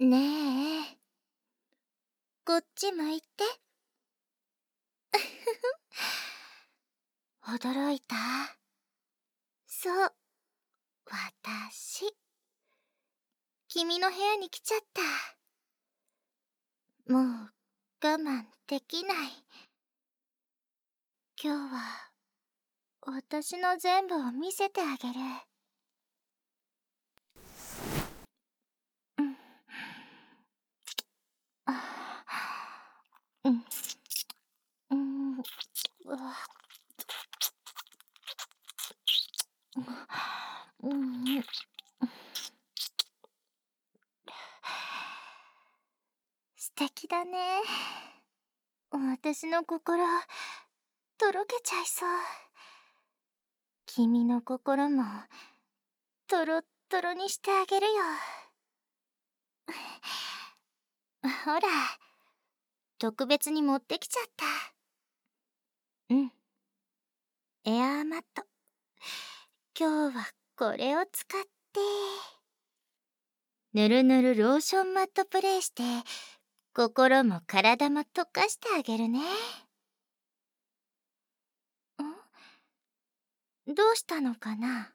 ねえ、こっち向いて。驚いた？そう、私。君の部屋に来ちゃった。もう我慢できない。今日は私の全部を見せてあげる。うん。うん。うん。うわ。うん。素敵だね。私の心、とろけちゃいそう。君の心も、とろっとろにしてあげるよ。ほら、特別に持ってきちゃった。うん。エアーマット。今日はこれを使って、ぬるぬるローションマットプレイして、心も体も溶かしてあげるね。どうしたのかな？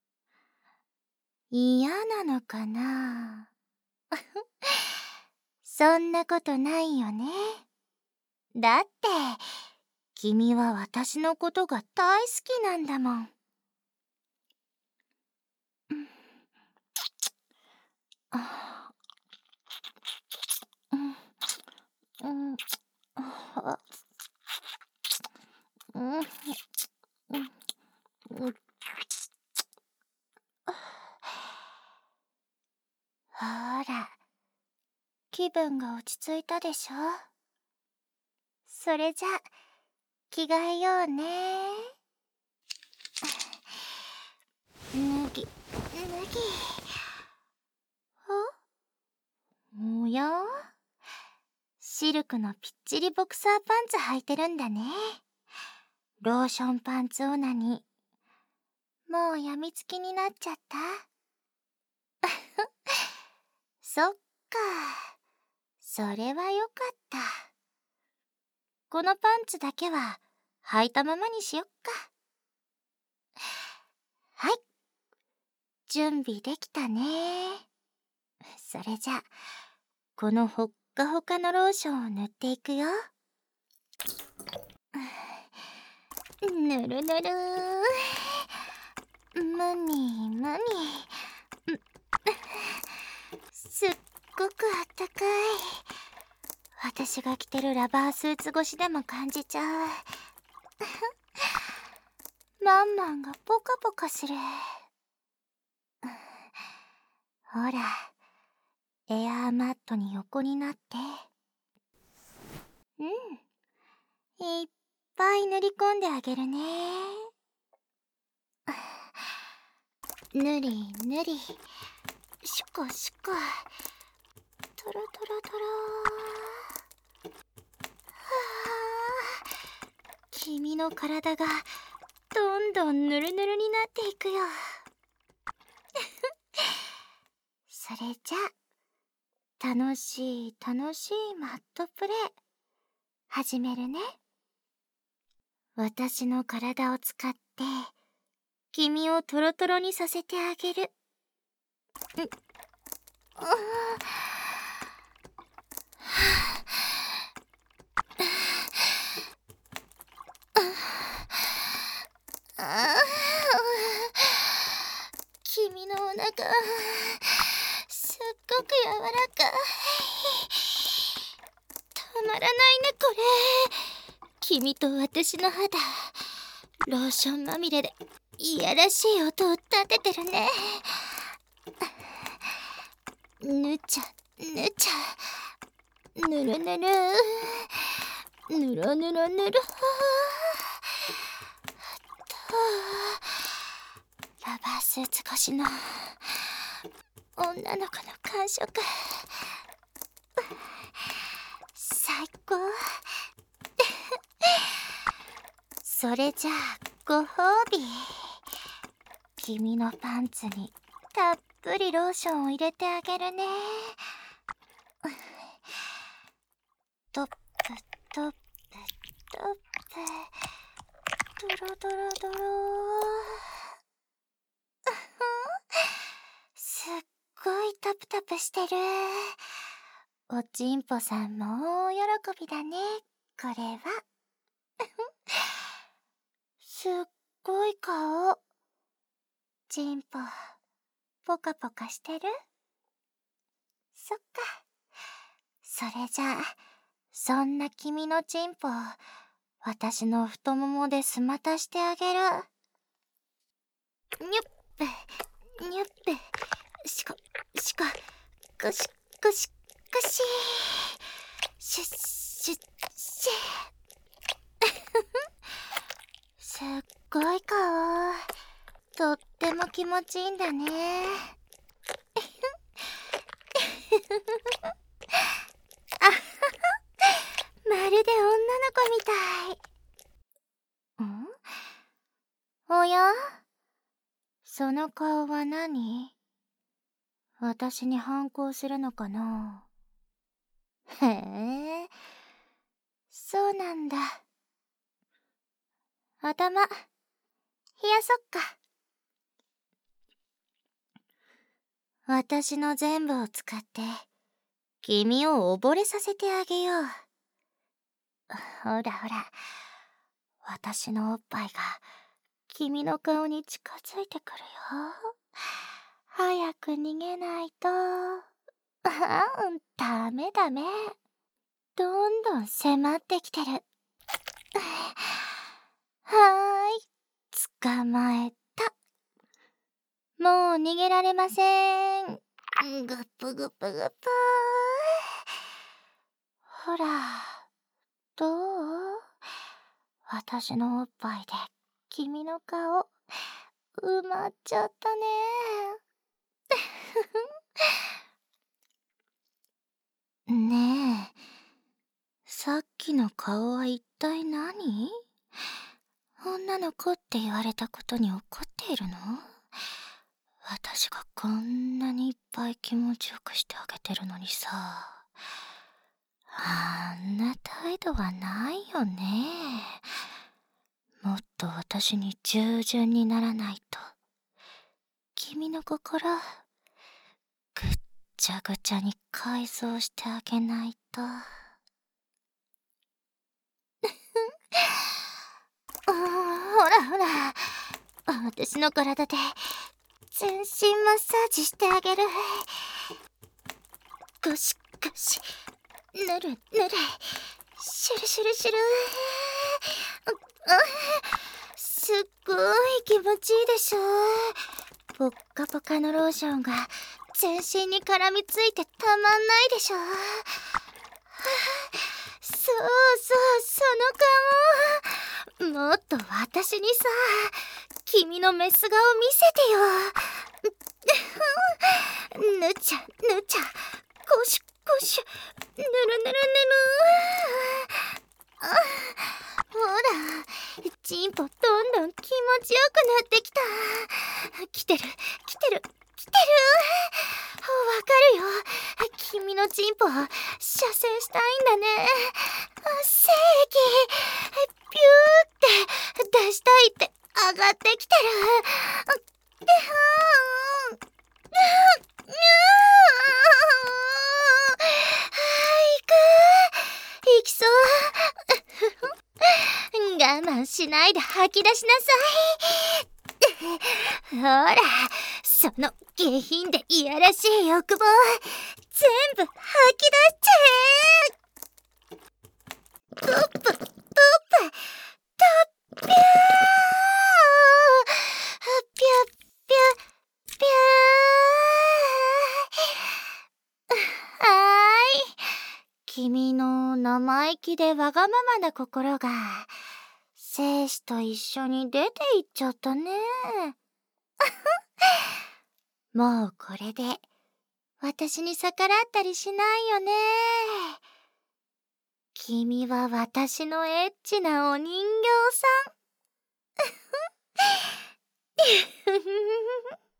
嫌なのかな？そんなことないよね。だって、君は私のことが大好きなんだもん。ほら、気分が落ち着いたでしょ？それじゃ、着替えようね。脱ぎ。おや？シルクのぴっちりボクサーパンツ履いてるんだね。ローションパンツオナニー。もうやみつきになっちゃった？そっか。それはよかった。このパンツだけは履いたままにしよっか。はい。準備できたね。それじゃ、このほっかほかのローションを塗っていくよ。ぬるぬる。むにむに。すっごくあったかい。私が着てるラバースーツ越しでも感じちゃう。マンマンがポカポカする。ほら、エアーマットに横になって。うん。いっぱい塗り込んであげるね。ぬりぬり。しこしこ。とろとろとろ。君の体がどんどんぬるぬるになっていくよ。それじゃ、楽しい楽しいマットプレイ始めるね。私の体を使って君をトロトロにさせてあげる。君のお腹すっごく柔らかい。たまらないねこれ。君と私の肌ローションまみれでいやらしい音を立ててるね。ぬちゃぬちゃぬるぬるぬるぬるぬる。ラバースーツ越しの女の子の感触、最高。それじゃあご褒美。君のパンツにたっぷりローションを入れてあげるね。 トップトップトップ、ドロドロドロすっごいタプタプしてる。おちんぽさんも大喜びだね、これは。すっごい顔。ちんぽ、ポカポカしてる？そっか。それじゃあ、そんな君のちんぽ、私の太ももですまたしてあげる。にゅっぺ、にゅっぺ、しこ、しこ、こし、こし、こし。しゅっしゅっしゅ。すっごい顔。とっても気持ちいいんだね。あはは、まるで女の子みたい。おや？その顔は何？私に反抗するのかな？へえ、そうなんだ。頭、冷やそっか。私の全部を使って、君を溺れさせてあげよう。ほらほら、私のおっぱいが君の顔に近づいてくるよ。早く逃げないと。ダメダメ。どんどん迫ってきてる。はーい、捕まえた。もう逃げられません。ぐっぷぐっぷぐっぷ。ほら、どう？私のおっぱいで君の顔埋まっちゃったね。ねえ、さっきの顔は一体何？女の子って言われたことに怒っているの？私がこんなにいっぱい気持ちよくしてあげてるのにさ。あんな態度はないよね。もっと私に従順にならないと。君の心、ぐっちゃぐちゃに改造してあげないと。ほらほら、私の体で全身マッサージしてあげる。ゴシゴシ、ぬるぬる、シュルシュルシュル。すっごい気持ちいいでしょ。ポッカポカのローションが全身に絡みついてたまんないでしょ。そうそう、その顔。もっと私にさ、君のメス顔見せてよ。ぬちゃぬちゃ、コシュコシュ、ぬるぬるぬる。ほら、チンポどんどん気持ちよくなってきた。来てる来てる来てる。わかるよ。君のチンポ射精したいんだね。精液ピューって出したいって上がってきてる。行きそう。我慢しないで吐き出しなさい。ほら、その下品でいやらしい欲望全部吐き出しちゃえ。トップトップトッピュー、ピュッピュッピュー。はーい、君の生意気でわがままな心が精子と一緒に出ていっちゃったね。もうこれで私に逆らったりしないよね。君は私のエッチなお人形さん。